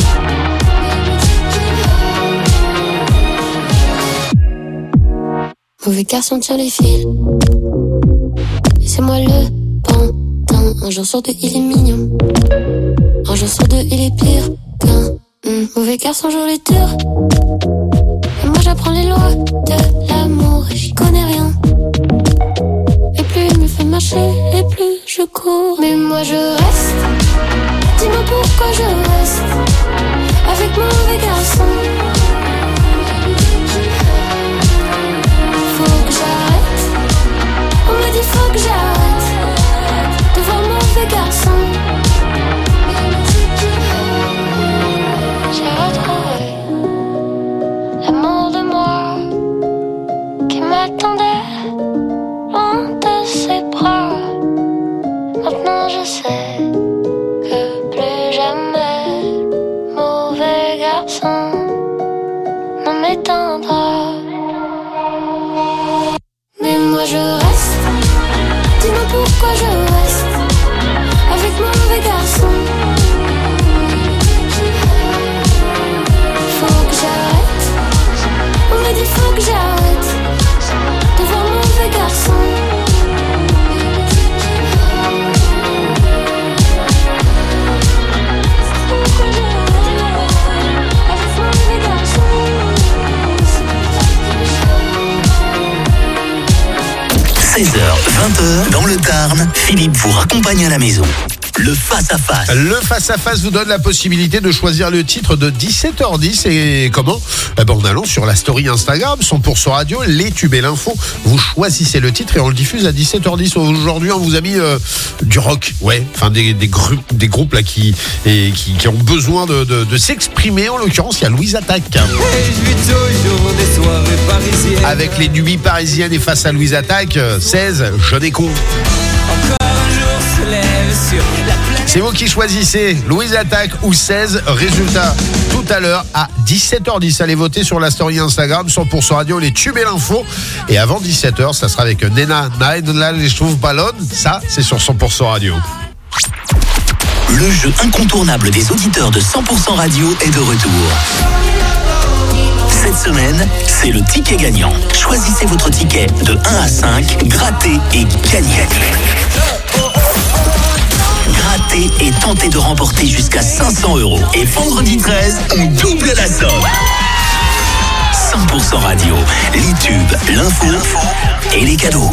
Mauvais garçon tire les fils, et c'est moi le pantin. Un jour sur deux il est mignon, un jour sur deux il est pire qu'un mmh. Mauvais garçon joue les tours, et moi j'apprends les lois de l'amour et j'y connais rien. Et plus il me fait marcher, et plus je cours. Mais moi je reste. Dis-moi pourquoi je reste avec mon mauvais garçon. Faut que j'arrête. On me dit faut que j'arrête de voir mon mauvais garçon. J'ai retrouvé l'amour de moi qui m'attendait loin de ses bras. Maintenant je sais que plus jamais mauvais garçon ne m'éteindra. Mais moi je reste. Dis-moi pourquoi je reste avec mon mauvais garçon. Faut que j'arrête. On me dit faut que j'arrête de voir mon mauvais garçon. seize heures, vingt heures, dans le Tarn, Philippe vous raccompagne à la maison. Le face-à-face. Le face-à-face vous donne la possibilité de choisir le titre de dix-sept heures dix. Et comment ? Eh ben en allant sur la story Instagram, cent pour cent radio, les tubes et l'info. Vous choisissez le titre et on le diffuse à dix-sept heures dix. Aujourd'hui, on vous a mis euh, du rock. Ouais, enfin des, des, groupes, des groupes là qui, et, qui, qui ont besoin de, de, de s'exprimer. En l'occurrence, il y a Louise Attaque. Avec les nuits parisiennes et face à Louise Attaque, seize, Jeune et con. C'est vous qui choisissez Louise Attaque ou seize. Résultat tout à l'heure à dix-sept heures dix. Allez voter sur la story Instagram cent pour cent radio, les tubes et l'info. Et avant dix-sept heures, ça sera avec Nena Nine, là les cheveux ballon. Ça, c'est sur cent pour cent radio. Le jeu incontournable des auditeurs de cent pour cent radio est de retour. Cette semaine, c'est le ticket gagnant. Choisissez votre ticket de un à cinq, grattez et gagnez. Grattez et tentez de remporter jusqu'à cinq cents euros. Et vendredi treize, on double la somme. cent pour cent radio, les tubes, l'info et les cadeaux.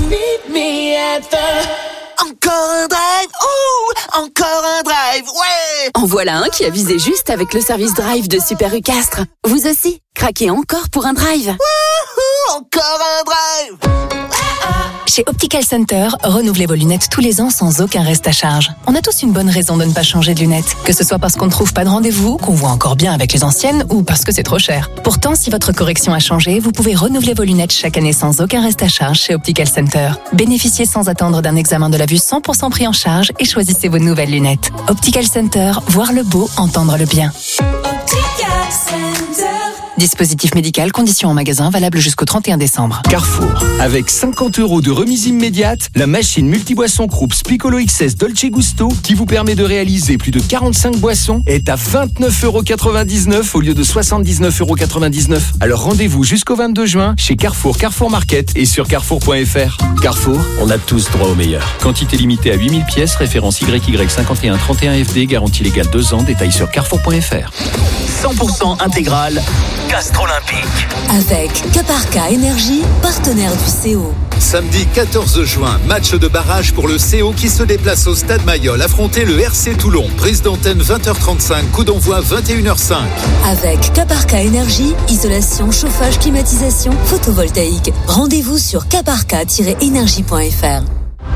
Encore un drive, ouh, encore un drive, ouais. En voilà un qui a visé juste avec le service drive de Super U Castres. Vous aussi, craquez encore pour un drive. Wouhou, encore un drive. Chez Optical Center, renouvelez vos lunettes tous les ans sans aucun reste à charge. On a tous une bonne raison de ne pas changer de lunettes, que ce soit parce qu'on ne trouve pas de rendez-vous, qu'on voit encore bien avec les anciennes ou parce que c'est trop cher. Pourtant, si votre correction a changé, vous pouvez renouveler vos lunettes chaque année sans aucun reste à charge chez Optical Center. Bénéficiez sans attendre d'un examen de la vue cent pour cent pris en charge et choisissez vos nouvelles lunettes. Optical Center, voir le beau, entendre le bien. Optical Center. Dispositif médical, conditions en magasin, valable jusqu'au trente et un décembre. Carrefour. Avec cinquante euros de remise immédiate, la machine multiboisson Krups Piccolo X S Dolce Gusto, qui vous permet de réaliser plus de quarante-cinq boissons, est à vingt-neuf euros quatre-vingt-dix-neuf au lieu de soixante-dix-neuf euros quatre-vingt-dix-neuf. Alors rendez-vous jusqu'au vingt-deux juin chez Carrefour, Carrefour Market et sur carrefour point f r. Carrefour, on a tous droit au meilleur. Quantité limitée à huit mille pièces, référence Y Y cinquante et un trente et un F D, garantie légale deux ans, détail sur carrefour point f r. cent pour cent intégral, Gastrolympique. Avec Caparca Énergie, partenaire du C O. Samedi quatorze juin, match de barrage pour le C O qui se déplace au Stade Mayol, affronter le R C Toulon. Prise d'antenne vingt heures trente-cinq, coup d'envoi vingt et une heures cinq. Avec Caparca Énergie, isolation, chauffage, climatisation, photovoltaïque. Rendez-vous sur caparca tiret énergie point f r.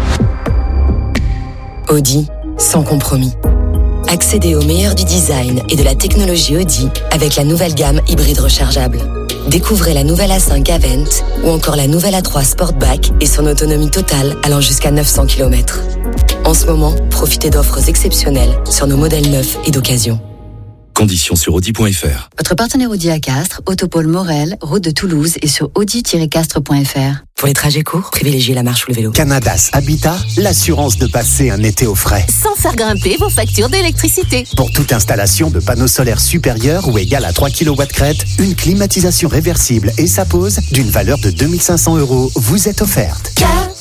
Audi, sans compromis. Accédez au meilleur du design et de la technologie Audi avec la nouvelle gamme hybride rechargeable. Découvrez la nouvelle A cinq Avent ou encore la nouvelle A trois Sportback et son autonomie totale allant jusqu'à neuf cents kilomètres. En ce moment, profitez d'offres exceptionnelles sur nos modèles neufs et d'occasion. Conditions sur audi point f r. Votre partenaire Audi à Castres, Autopôle Morel, route de Toulouse et sur audi tiret castres point f r. Pour les trajets courts, privilégiez la marche ou le vélo. Canadas Habitat, l'assurance de passer un été au frais. Sans faire grimper vos factures d'électricité. Pour toute installation de panneaux solaires supérieurs ou égale à trois kilowatts crête, une climatisation réversible et sa pose d'une valeur de deux mille cinq cents euros vous est offerte.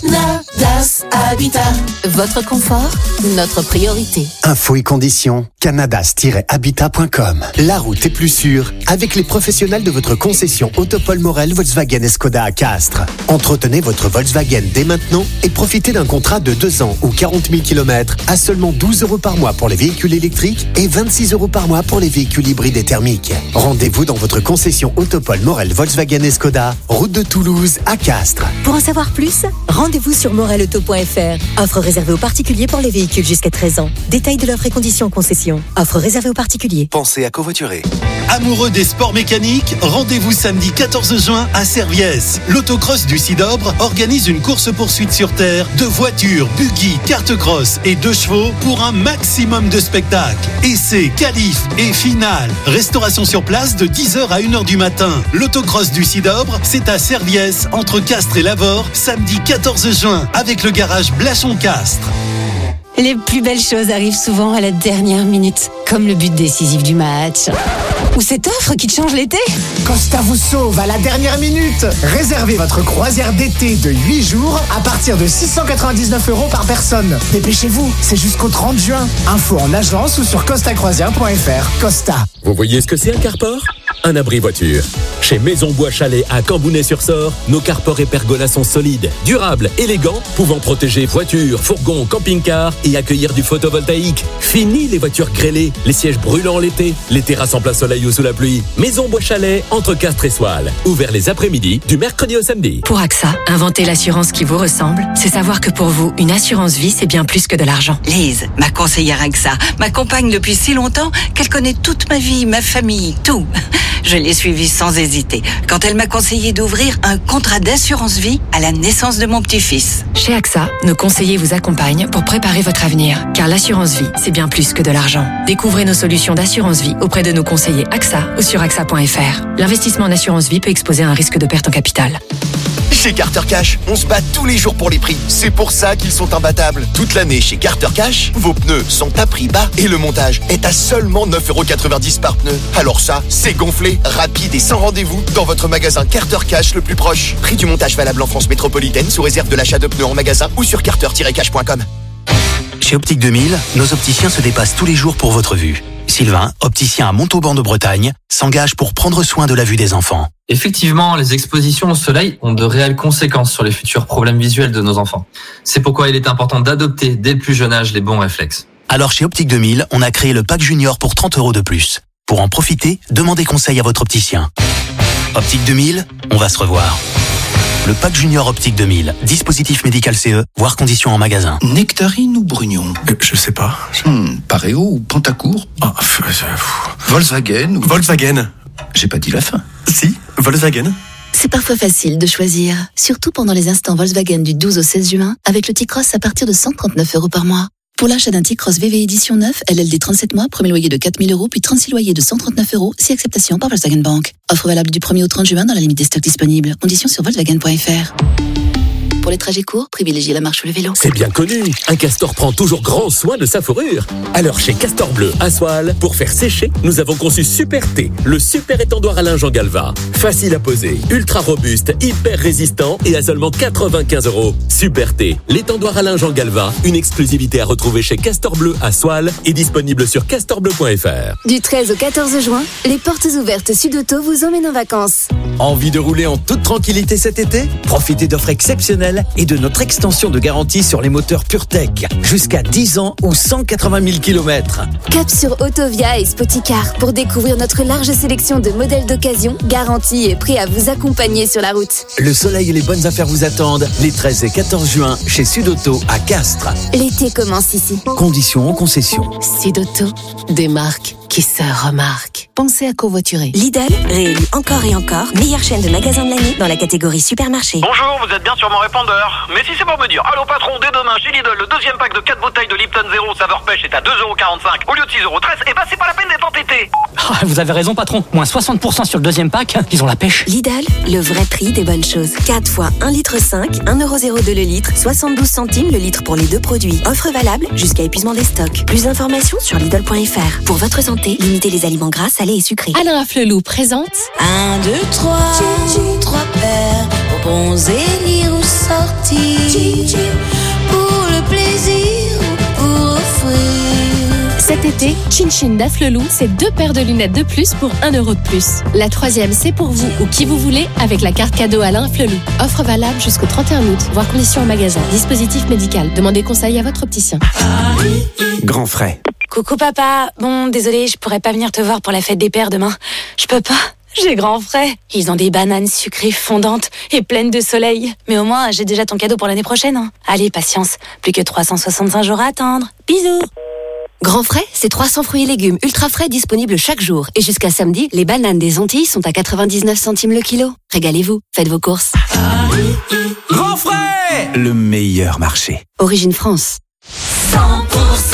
Canadas Habitat. Votre confort, notre priorité. Infos et conditions, canadas tiret habitat point com. La route est plus sûre avec les professionnels de votre concession Autopôle Morel, Volkswagen et Skoda à Castres. Entretenez votre Volkswagen dès maintenant et profitez d'un contrat de deux ans ou quarante mille kilomètres à seulement douze euros par mois pour les véhicules électriques et vingt-six euros par mois pour les véhicules hybrides et thermiques. Rendez-vous dans votre concession Autopôle Morel, Volkswagen et Skoda, route de Toulouse à Castres. Pour en savoir plus, rendez-vous sur morel auto point f r. Offre réservée aux particuliers pour les véhicules jusqu'à treize ans. Détail de l'offre et conditions en concession. Offre réservée aux particuliers. Pensez à covoiturer. Amoureux des sports mécaniques, rendez-vous samedi quatorze juin à Serviès. L'autocross du Cidobre organise une course-poursuite sur terre de voitures, buggy, carte-cross et de chevaux pour un maximum de spectacles. Essais, qualifs et finale. Restauration sur place de dix heures à une heure du matin. L'autocross du Cidobre, c'est à Serviès, entre Castres et Lavore, samedi quatorze juin, avec le garage Blachon-Castres. Les plus belles choses arrivent souvent à la dernière minute, comme le but décisif du match. Ou cette offre qui te change l'été. Costa vous sauve à la dernière minute. Réservez votre croisière d'été de huit jours à partir de six cent quatre-vingt-dix-neuf euros par personne. Dépêchez-vous, c'est jusqu'au trente juin. Info en agence ou sur costa croisière point f r. Costa. Vous voyez ce que c'est un carport ? Un abri voiture. Chez Maison Bois Chalet à Cambounet-sur-Sort, nos carports et pergolas sont solides, durables, élégants, pouvant protéger voitures, fourgons, camping-cars et accueillir du photovoltaïque. Fini les voitures grêlées, les sièges brûlants l'été, les terrasses en plein soleil ou sous la pluie. Maison Bois Chalet, entre Castres et Soile. Ouvert les après-midi, du mercredi au samedi. Pour AXA, inventer l'assurance qui vous ressemble, c'est savoir que pour vous, une assurance vie, c'est bien plus que de l'argent. Lise, ma conseillère AXA, m'accompagne depuis si longtemps qu'elle connaît toute ma vie, ma famille, tout. Je l'ai suivie sans hésiter quand elle m'a conseillé d'ouvrir un contrat d'assurance vie à la naissance de mon petit-fils. Chez AXA, nos conseillers vous accompagnent pour préparer votre avenir. Car l'assurance vie, c'est bien plus que de l'argent. Découvrez nos solutions d'assurance vie auprès de nos conseillers AXA ou sur axa point f r. L'investissement en assurance vie peut exposer à un risque de perte en capital. Chez Carter Cash, on se bat tous les jours pour les prix. C'est pour ça qu'ils sont imbattables. Toute l'année chez Carter Cash, vos pneus sont à prix bas et le montage est à seulement neuf euros quatre-vingt-dix par pneu. Alors ça, c'est gonflé, rapide et sans rendez-vous dans votre magasin Carter Cash le plus proche. Prix du montage valable en France métropolitaine sous réserve de l'achat de pneus en magasin ou sur carter tiret cash point com. Chez Optique deux mille, nos opticiens se dépassent tous les jours pour votre vue. Sylvain, opticien à Montauban de Bretagne, s'engage pour prendre soin de la vue des enfants. Effectivement, les expositions au soleil ont de réelles conséquences sur les futurs problèmes visuels de nos enfants. C'est pourquoi il est important d'adopter dès le plus jeune âge les bons réflexes. Alors chez Optique deux mille, on a créé le pack junior pour trente euros de plus. Pour en profiter, demandez conseil à votre opticien. Optique deux mille, on va se revoir. Le pack junior Optique deux mille, dispositif médical C E, voire conditions en magasin. Nectarine ou Brugnon euh, Je sais pas. Hmm, Pareo ou Pantacourt ah, f- f- Volkswagen ou... Volkswagen. J'ai pas dit la fin. Si, Volkswagen. C'est parfois facile de choisir, surtout pendant les instants Volkswagen du douze au seize juin, avec le T-Cross à partir de cent trente-neuf euros par mois. Pour l'achat d'un T-Cross V V édition neuf, L L D trente-sept mois, premier loyer de quatre mille euros, puis trente-six loyers de cent trente-neuf euros, si acceptation par Volkswagen Bank. Offre valable du premier au trente juin dans la limite des stocks disponibles. Conditions sur volkswagen point f r. Pour les trajets courts, privilégiez la marche ou le vélo. C'est bien connu, un castor prend toujours grand soin de sa fourrure. Alors chez Castor Bleu à Soile, pour faire sécher, nous avons conçu Super T, le super étendoir à linge en Galva. Facile à poser, ultra robuste, hyper résistant et à seulement quatre-vingt-quinze euros. Super T, l'étendoir à linge en Galva, une exclusivité à retrouver chez Castor Bleu à Soile et disponible sur castor bleu point f r. Du treize au quatorze juin, les portes ouvertes Sud-Auto vous emmènent en vacances. Envie de rouler en toute tranquillité cet été? Profitez d'offres exceptionnelles et de notre extension de garantie sur les moteurs PureTech. Jusqu'à dix ans ou cent quatre-vingt mille kilomètres. Cap sur Autovia et Spoticar pour découvrir notre large sélection de modèles d'occasion, garantis et prêts à vous accompagner sur la route. Le soleil et les bonnes affaires vous attendent les treize et quatorze juin chez Sud-Auto à Castres. L'été commence ici. Conditions en concession. Sud-Auto, des marques qui se remarquent. Pensez à covoiturer. Lidl, réélu encore et encore, meilleure chaîne de magasins de l'année dans la catégorie supermarché. Bonjour, vous êtes bien sur mon répondeur. Mais si c'est pour me dire, allô patron, dès demain chez Lidl, le deuxième pack de quatre bouteilles de Lipton Zéro saveur pêche est à deux euros quarante-cinq au lieu de six euros treize, et bah c'est pas la peine d'être entêté. Ah, vous avez raison patron, moins soixante pour cent sur le deuxième pack, ils ont la pêche. Lidl, le vrai prix des bonnes choses. quatre fois un litre cinq, un euro zéro deux le litre, soixante-douze centimes le litre pour les deux produits. Offre valable jusqu'à épuisement des stocks. Plus d'informations sur Lidl point f r. Pour votre santé, limitez les aliments gras, salés et sucrés. Alain Flelou présente un, deux, trois, trois paires, bons élire ou sortir, pour le plaisir ou pour offrir. Cet été, Chin Chin d'Afflelou, c'est deux paires de lunettes de plus pour un euro de plus. La troisième, c'est pour vous ou qui vous voulez avec la carte cadeau Alain Afflelou. Offre valable jusqu'au trente et un août, voire conditions en magasin. Dispositif médical. Demandez conseil à votre opticien. Grand frais. Coucou papa, bon désolé, je pourrais pas venir te voir pour la fête des pères demain. Je peux pas, j'ai grand frais. Ils ont des bananes sucrées fondantes et pleines de soleil. Mais au moins, j'ai déjà ton cadeau pour l'année prochaine. Hein. Allez, patience, plus que trois cent soixante-cinq jours à attendre. Bisous. Grand frais, c'est trois cents fruits et légumes ultra frais disponibles chaque jour. Et jusqu'à samedi, les bananes des Antilles sont à quatre-vingt-dix-neuf centimes le kilo. Régalez-vous, faites vos courses. Grand frais, le meilleur marché. Origine France. cent pour cent.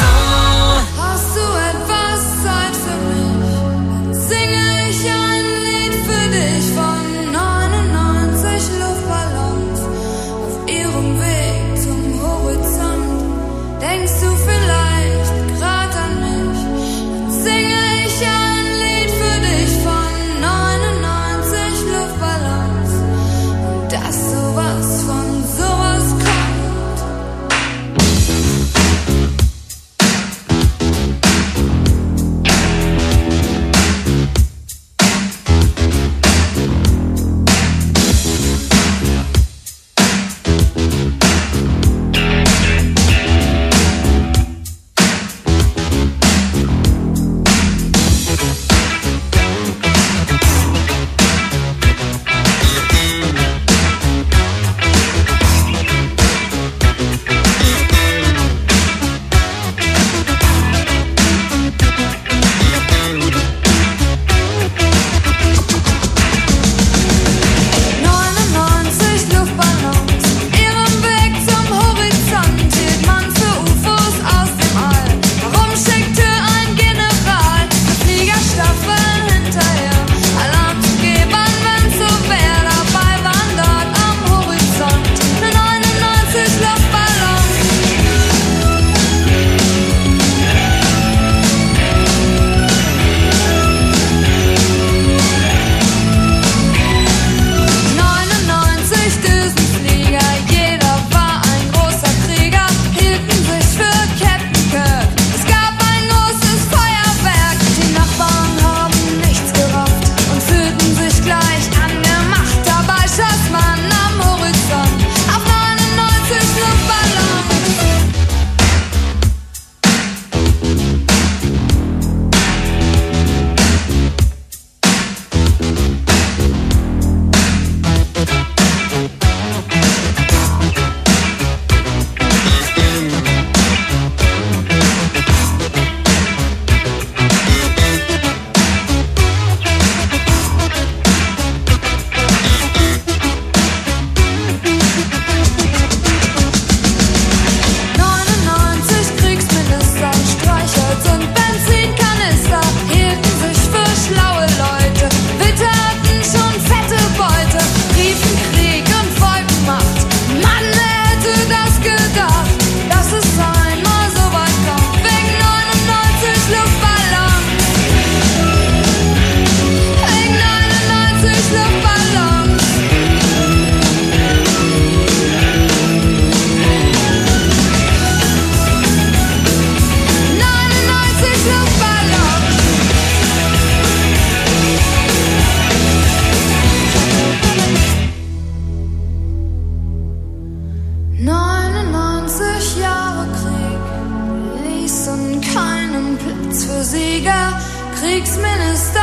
Sieger, Kriegsminister.